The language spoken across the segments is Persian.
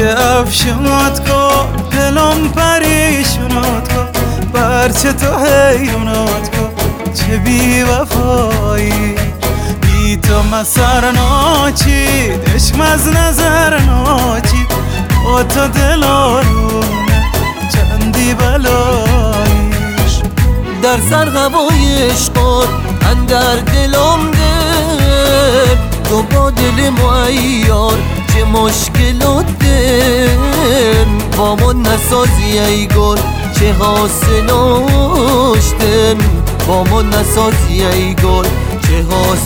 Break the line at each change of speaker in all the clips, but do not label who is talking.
افشونات کن دلم پریشونات کن برچه تو حیرونات کن چه بی وفایی بی تو مسر ناچید عشق از نظر ناچید با تو دل آرونه چندی بلاییش
در سر هوای عشقات اندر دلم ده تو با دل معیار چه مشکلات ده با ما نسازی ای گل چه حاصلاشتن با ما نسازی ای گل چه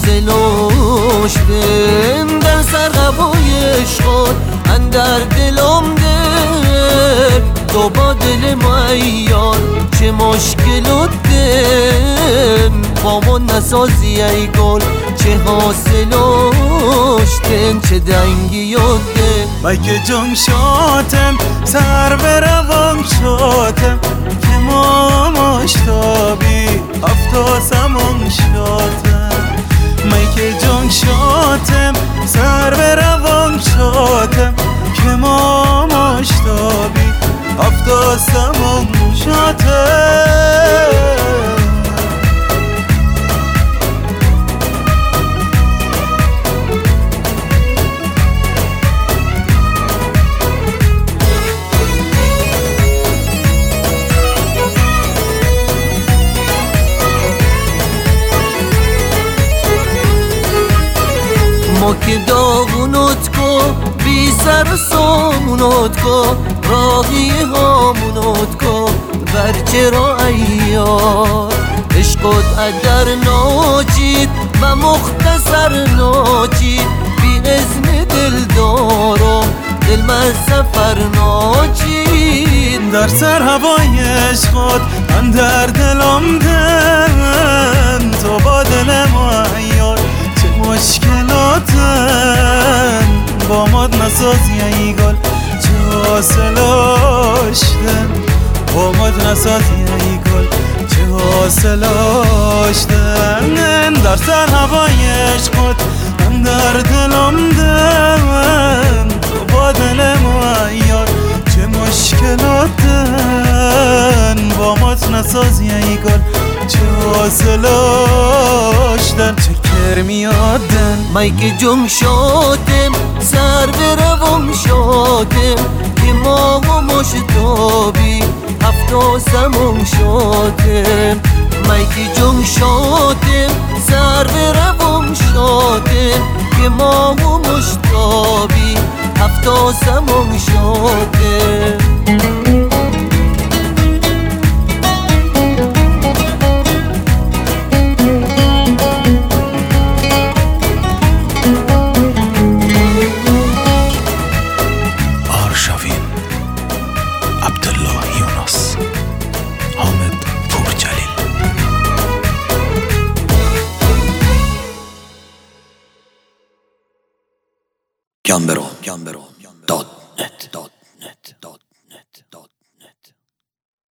حاصلاشتن در سر هوای عشقات اندر دلم ده تو با دل معیار چه مشکلات ده با ما نسازی ای گل چه حاصلاشتن چه دنگی یاده
من که جنگ شاتم سر به روان شاتم که ما مشتابی هفتا سمان شاتم من که جنگ شاتم سر به روان شاتم که ما مشتابی هفتا سمان شاتم
ما که داغونات کن بی سر و سامونات کن راهی هامونات کن برچه را ایار عشقات ادر ناچید و مختصر ناچید بی اذن دل دارم دل من سفر ناچید
در سر هوای عشقات من در دلم دن تو با دل معیار چه مشکلاتن با ماد نسازی ای گل چه حاصلاشتن با ماد نسازی ای گل چه حاصلاشتن در سر هوای عشقات من در دلم دن تو با دل معیار چه مشکلاتن با ماد نسازی ای گل چه حاصلاشتن چه کرمیادن
من که جنگ شاتم سر به روان شاتم که ما و مشتابی هفتا سمان شاتم من که جنگ شاتم سر به روان شاتم که ما و مشتابی هفتا سمان شاتم
عبدالله یونس حامد پورجلیل گامبرو .net